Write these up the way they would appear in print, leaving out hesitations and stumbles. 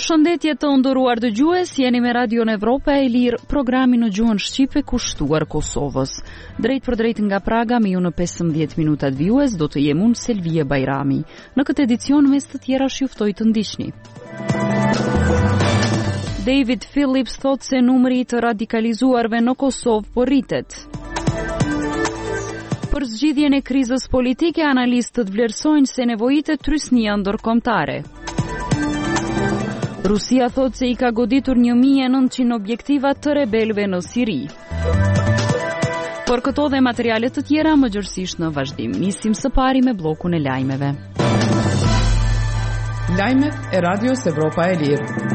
Përshëndetje të nderuar dëgjues, jeni me Radion Evropa e Lirë, programi në gjuhën shqipe kushtuar Kosovës. Drejt për drejt nga Praga, me ju në 15 minutat vijues, do të jem unë Selvie Bajrami. Në këtë edicion mes të tjera juftoj të ndiqni. David Phillips thot se numri të radikalizuarve në Kosovë po rritet. Për zgjidhjen e krizës politike, analistët vlerësojnë se nevojitet trysnia ndërkombëtare. Rusia thot se I ka goditur 1900 objektiva të rebelëve në Siri. Për këto dhe materiale të tjera më gjërësisht në vazhdim. Nisim së pari me bllokun e lajmeve. Lajmet e Radios Evropa e Lirë.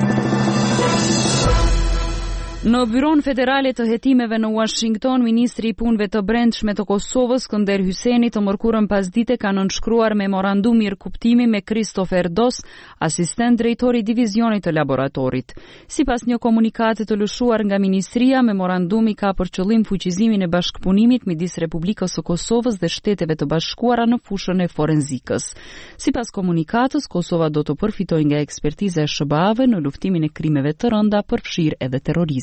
Në Byron Federale të Hetimeve në Washington, Ministri I Punëve të Brendshme të Kosovës, Skënder Hysseni, të mërkurën pasdite ka nënshkruar memorandum mirëkuptimi me Christopher Dos, asistent drejtori divizionit të laboratorit. Sipas një komunikati të lëshuar nga ministria, memorandumi ka për qëllim fuqizimin e bashkëpunimit midis Republikës së Kosovës dhe Shteteve të Bashkuara në fushën e forenzikës. Sipas komunikatës, Kosova do të përfitojë nga ekspertiza e SBA-ve në luftimin e krimeve të rënda, përfshirë edhe terrorizmin.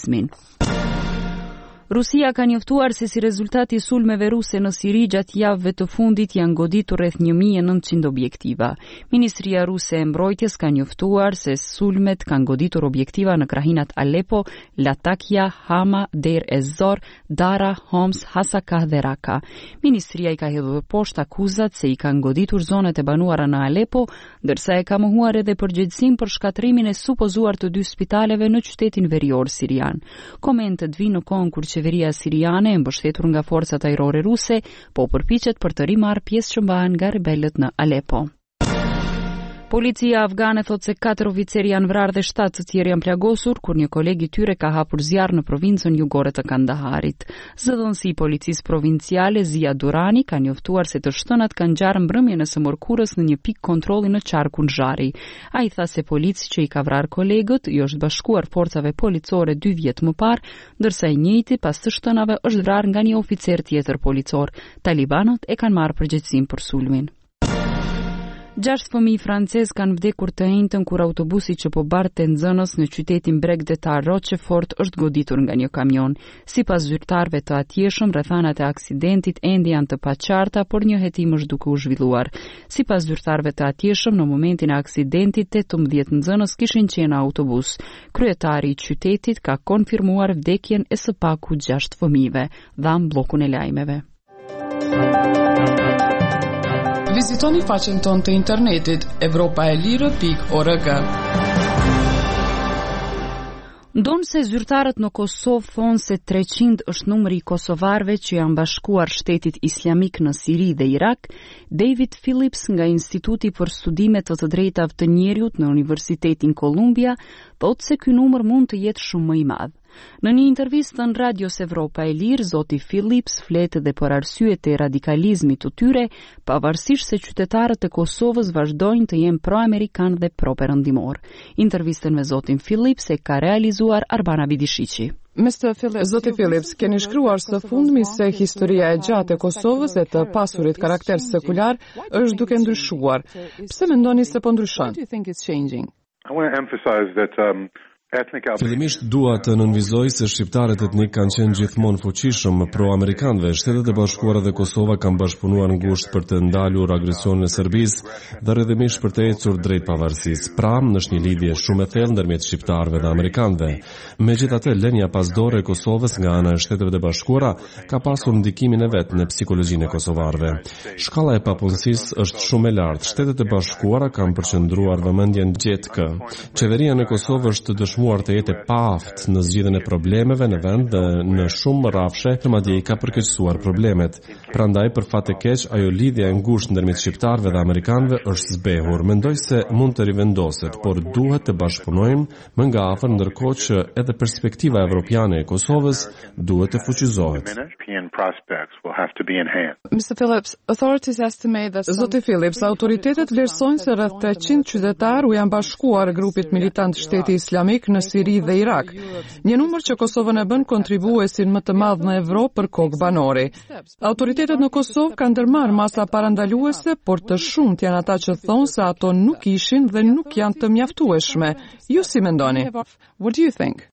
Rusia ka njoftuar se si rezultati I sulmeve ruse në Siri gjatë javëve të fundit janë goditur rreth 1900 objektiva. Ministria ruse e mbrojtjes ka njoftuar se sulmet kanë goditur objektiva në krahinat Aleppo, Latakia, Hama, Deir ez-Zor, Dara, Homs, Hasakah dhe Raka. Ministria I ka hedhur poshtë akuzat se I kanë goditur zonet e banuara në Aleppo, ndërsa e ka mohuar edhe përgjegjësinë për shkatrimin e supozuar të 2 spitaleve në qytetin verior sirian. Komentet vinë në kohën kur qeveria siriane e mbështetur nga forcat ajrore ruse po përpiqet për të rimarrë pjesë që mbahen nga rebelët në Aleppo. Policia afgane thot se 4 oficerë janë vrarë dhe 7 të tjerë janë plagosur kur një koleg I tyre ka hapur zjarr në provincën jugore të Kandaharit. Zëdhënësi I policisë provinciale Zia Durani ka njoftuar se të shtënat kanë ngjarë mbrëmjen e së mërkurës në një pikë kontrolli në qarkun Zhari. Ai tha se polici që I ka vrarë kolegët I është bashkuar forcave policore 2 vjet më parë, ndërsa I njëjti pas të shtënave është vrarë nga një oficer tjetër policor. Talibanët e kanë marrë përgjegjësinë për sulmin. 6 fëmijë francez kanë vdekur të njëjtën kur autobusi që po barte nxënës në qytetin bregdetar Rochefort është goditur nga një kamion. Sipas zyrtarëve të atjeshëm, rrethanat e aksidentit ende janë të paqarta, por një hetim është duke u zhvilluar. Sipas zyrtarëve të atjeshëm, në momentin e aksidentit 18 nxënës kishin qenë në autobus. Kryetari I qytetit ka konfirmuar vdekjen e së paku 6 fëmijëve. Dham bllokun e lajmeve. Vizitoni faqen tonë të internetit evropaelire.org. Ndonë se zyrtarët në Kosovë thonë se 300 është numri I kosovarëve që janë bashkuar shtetit islamik në Siri dhe Irak, David Phillips nga Instituti për Studime të Drejtave të Njerëzit në Universitetin Columbia thotë se ky numër mund të jetë shumë më I madh. Në një intervistë në Radios Evropa e Lirë, zoti Phillips flet edhe për arsyet e radikalizmit të tyre, pavarësisht se qytetarët e Kosovës vazhdojnë të jenë pro-amerikan dhe pro-perëndimor. Intervistën me zotin Phillips e ka realizuar Arbana Vidishiqi. Zoti Phillips, keni shkruar së fundmi se historia e gjatë e Kosovës e të pasurit karakter sekular është duke ndryshuar. Pse mendoni se po ndryshon? Fillimisht dua të nënvizoj se shqiptarët etnik kanë qenë gjithmonë fuqishëm pro-amerikanëve. Shtetet e Bashkuara dhe Kosova kanë bashkëpunuar ngushtë për të ndalur agresionin e Serbisë dhe rrëdhëmisht për të ecur drejt pavarësisë. Pra, është një lidhje shumë e thellë ndërmjet shqiptarëve dhe amerikanëve. Megjithatë, lënia pasdore e Kosovës nga ana e Shteteve të Bashkuara ka pasur ndikimin e vet në psikologjinë e kosovarëve. Shkalla e papunësisë është shumë e lartë. Shtetet e Bashkuara kanë përqendruar vëmendjen gjatë kë. Qeveria në Kosovë është dëshmuar të jetë pa aftë në zgjidhjen e problemeve në vend dhe në shumë rrafshe të madje I ka përkeqësuar problemet. Prandaj, për fat të keq, ajo lidhje e ngushtë ndërmjet shqiptarëve dhe amerikanëve është zbehur. Mendoj se mund të rivendoset, por duhet të bashkëpunojmë më nga afër, ndërkohë që edhe perspektiva evropiane e Kosovës duhet të fuqizohet. Zoti Phillips, autoritetet vlerësojnë se rreth 300 qytetarë u janë bashkuar grupit militant Shteti Islamik politik në Siri dhe Irak, një numër që Kosovën e bën kontribuesin më të madh në Evropë për kokë banori. Autoritetet në Kosovë kanë ndërmarrë masa parandaluese, por të shumt janë ata që thonë se ato nuk ishin dhe nuk janë të mjaftueshme. Ju si mendoni? What do you think?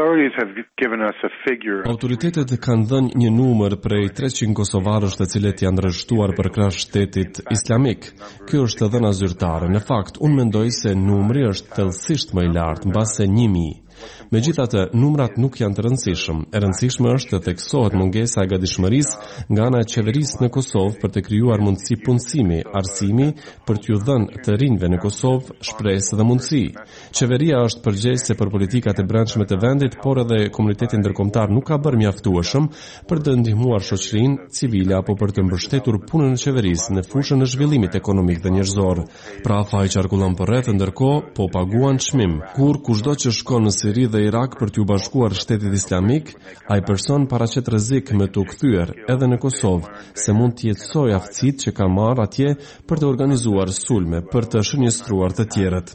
Autoritetet kanë dhënë një numër prej 300 kosovarësh të cilët janë arrestuar për krah shtetit islamik. Kjo është dhëna zyrtare. Në fakt, unë mendoj se numri është thellësisht më i lartë, mbase 1000. Megjithatë, numrat nuk janë të rëndësishëm. E rëndësishme është të theksohet mungesa e gatishmërisë nga ana e qeverisë në Kosovë për të krijuar mundësi punësimi, arsimi për t'ju dhënë të rinjve në Kosovë shpresë dhe mundësi. Qeveria është përgjegjëse për politikat e brendshme të vendit, por edhe komuniteti ndërkombëtar nuk ka bërë mjaftueshëm për të ndihmuar shoqërinë civile apo për të mbështetur punën e qeverisë në fushën e zhvillimit ekonomik dhe njerëzor. Pra faji qarkullon përreth, ndërkohë po paguan çmim. Kur kushdo që shkon në Siri dhe Irak për t'ju bashkuar shtetit islamik, ai person paraqet rrezik me t'u kthyer edhe në Kosovë, se mund të jetësojë aftësitë që ka marrë atje për të organizuar sulme, për të shënjestruar të tjerët.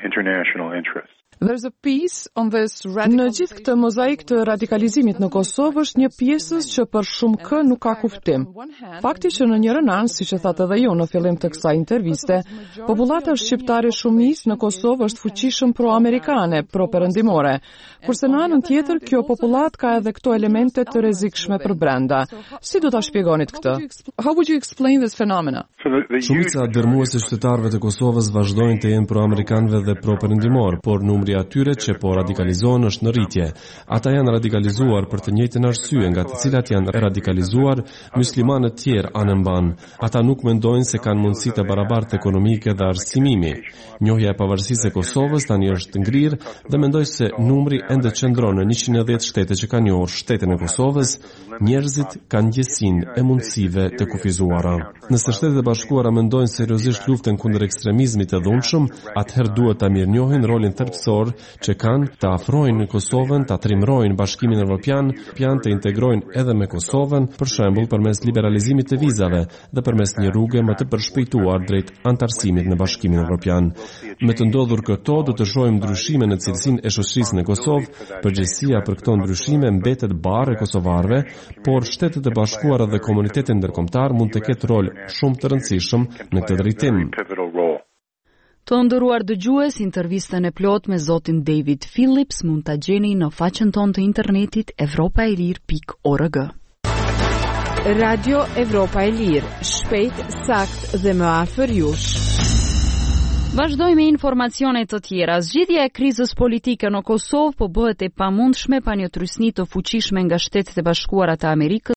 Në gjithë këtë mozaik të radikalizimit në Kosovë është një pjesës që për shumë kë nuk ka kuptim. Fakti që në njërin anë, siç e thatë edhe ju në fillim të kësaj interviste, popullata shqiptare shumicë në Kosovë është fuqishëm pro-amerikane, pro-perëndimore, kurse në anën tjetër kjo popullat ka edhe këto elemente të rrezikshme për brenda. Si do ta shpjegonit këtë? How would you explain this phenomena? Shumica dërmuese qytetarëve të Kosovës vazhdojnë të jenë pro-amerikanëve dhe pro-perëndimor, por numri atyre që po radikalizohen është në rritje. Ata janë radikalizuar për të njëjtën arsye nga të cilat janë radikalizuar muslimanët tjerë anëmban. Ata nuk mendojnë se kanë mundësi të barabartë ekonomike dhe arsimimi. Njohja e pavarësisë e Kosovës tani është ngrirë dhe mendoj se numri ende qëndron në 110 shtete që kanë njohur shtetin e Kosovës, njerëzit kanë ndjesinë e mundësive të kufizuara. Nëse Shtetet e Bashkuara mendojnë seriozisht luftën kundër ekstremizmit të dhunshëm, atëherë duhet ta mirënjohin rolin thelbësor që kanë të afrojnë Kosovën, të trimrojnë Bashkimin Evropian, të integrojnë edhe me Kosovën, për shembull përmes liberalizimit të vizave dhe përmes një rruge më të përshpejtuar drejt antarësimit në Bashkimin Evropian. Me të ndodhur këto, do të shohim ndryshime në cilësinë e shoqërisë në Kosovë. Përgjegjësia për këto ndryshime mbetet barë e kosovarëve, por Shtetet e Bashkuara dhe komuniteti ndërkombëtar mund të ketë rol shumë të rëndësishëm në këtë drejtim. Të nderuar dëgjues, intervistën e plot me zotin David Phillips mund ta gjeni në faqen tonë të internetit evropaelir.org. Radio Evropa e Lirë, shpejt, sakt dhe më afër jush. Vazhdojmë me informacione të tjera. Zgjidhja e krizës politike në Kosovë po bëhet e pamundshme pa një trysni të fuqishme nga Shtetet e Bashkuara të Amerikës